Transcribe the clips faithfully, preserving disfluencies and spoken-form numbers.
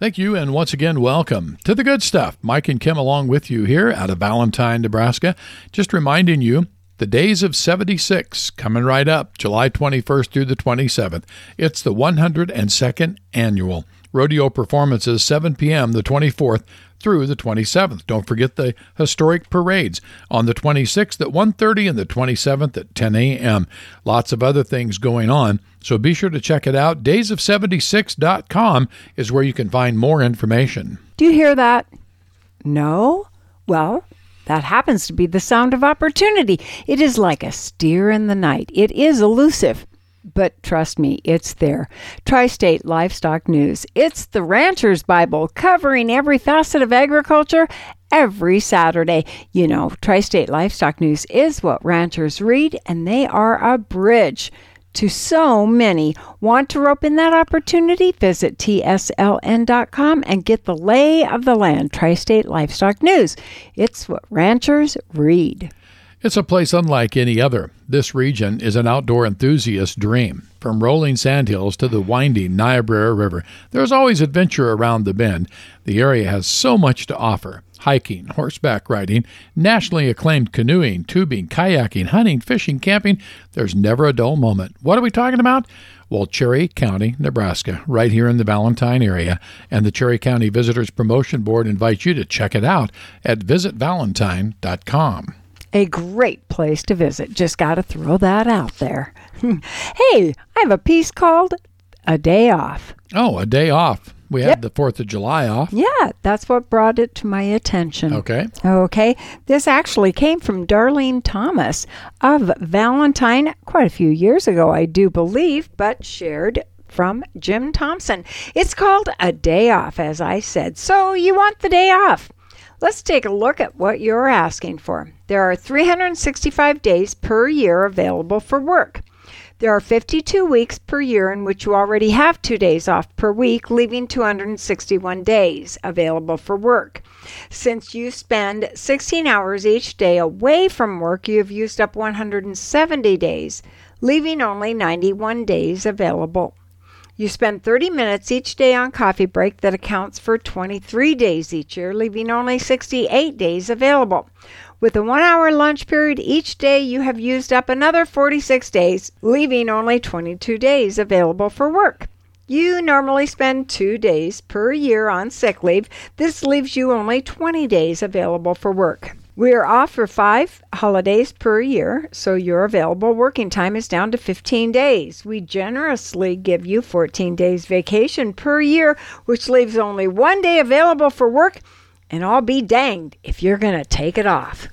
Thank you, and once again, welcome to The Good Stuff. Mike and Kim along with you here out of Valentine, Nebraska. Just reminding you, the Days of seventy-six coming right up, July twenty-first through the twenty-seventh. It's the one hundred second annual rodeo performances, seven p.m. the twenty-fourth through the twenty-seventh. Don't forget the historic parades on the twenty-sixth at one thirty and the twenty-seventh at ten a.m. Lots of other things going on, so be sure to check it out. days of seventy-six dot com is where you can find more information. Do you hear that? No? Well, that happens to be the sound of opportunity. It is like a steer in the night. It is elusive, but trust me, it's there. Tri-State Livestock News. It's the Rancher's Bible, covering every facet of agriculture every Saturday. You know, Tri-State Livestock News is what ranchers read, and they are a bridge to so many. Want to rope in that opportunity? Visit T S L N dot com and get the lay of the land. Tri-State Livestock News. It's what ranchers read. It's a place unlike any other. This region is an outdoor enthusiast's dream. From rolling sandhills to the winding Niobrara River, there's always adventure around the bend. The area has so much to offer. Hiking, horseback riding, nationally acclaimed canoeing, tubing, kayaking, hunting, fishing, camping. There's never a dull moment. What are we talking about? Well, Cherry County, Nebraska, right here in the Valentine area. And the Cherry County Visitors Promotion Board invites you to check it out at visit valentine dot com. A great place to visit. Just got to throw that out there. Hey, I have a piece called A Day Off. Oh, a day off. We Yep. had the fourth of July off. Yeah, that's what brought it to my attention. Okay. Okay. This actually came from Darlene Thomas of Valentine quite a few years ago, I do believe, but shared from Jim Thompson. It's called A Day Off, as I said. So you want the day off. Let's take a look at what you're asking for. There are three hundred sixty-five days per year available for work. There are fifty-two weeks per year in which you already have two days off per week, leaving two hundred sixty-one days available for work. Since you spend sixteen hours each day away from work, you have used up one hundred seventy days, leaving only ninety-one days available. You spend thirty minutes each day on coffee break. That accounts for twenty-three days each year, leaving only sixty-eight days available. With a one-hour lunch period each day, you have used up another forty-six days, leaving only twenty-two days available for work. You normally spend two days per year on sick leave. This leaves you only twenty days available for work. We are off for five holidays per year, so your available working time is down to fifteen days. We generously give you fourteen days vacation per year, which leaves only one day available for work, and I'll be danged if you're going to take it off.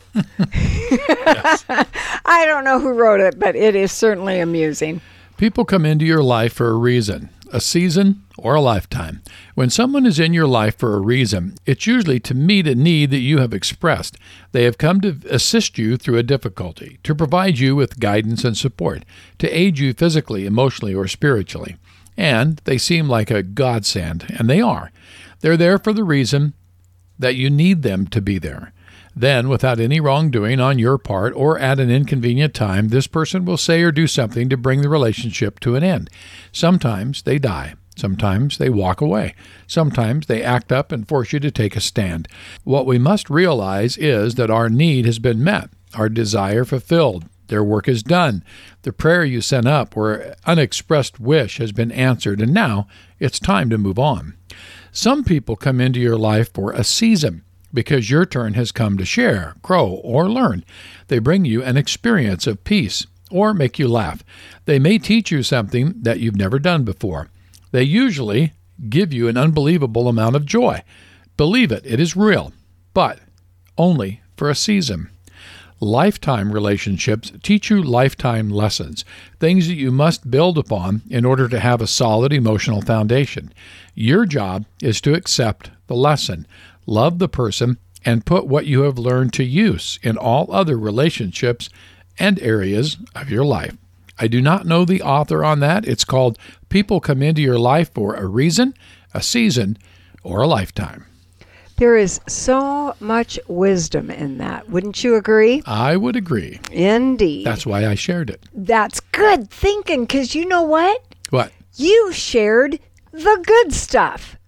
I don't know who wrote it, but it is certainly amusing. People come into your life for a reason, a season, or a lifetime. When someone is in your life for a reason, it's usually to meet a need that you have expressed. They have come to assist you through a difficulty, to provide you with guidance and support, to aid you physically, emotionally, or spiritually. And they seem like a godsend, and they are. They're there for the reason that you need them to be there. Then, without any wrongdoing on your part or at an inconvenient time, this person will say or do something to bring the relationship to an end. Sometimes they die. Sometimes they walk away. Sometimes they act up and force you to take a stand. What we must realize is that our need has been met, our desire fulfilled. Their work is done. The prayer you sent up or unexpressed wish has been answered, and now it's time to move on. Some people come into your life for a season, because your turn has come to share, grow, or learn. They bring you an experience of peace or make you laugh. They may teach you something that you've never done before. They usually give you an unbelievable amount of joy. Believe it, it is real, but only for a season. Lifetime relationships teach you lifetime lessons, things that you must build upon in order to have a solid emotional foundation. Your job is to accept the lesson, love the person, and put what you have learned to use in all other relationships and areas of your life. I do not know the author on that. It's called People Come Into Your Life for a Reason, a Season, or a Lifetime. There is so much wisdom in that. Wouldn't you agree? I would agree. Indeed. That's why I shared it. That's good thinking, because you know what? What? You shared the good stuff.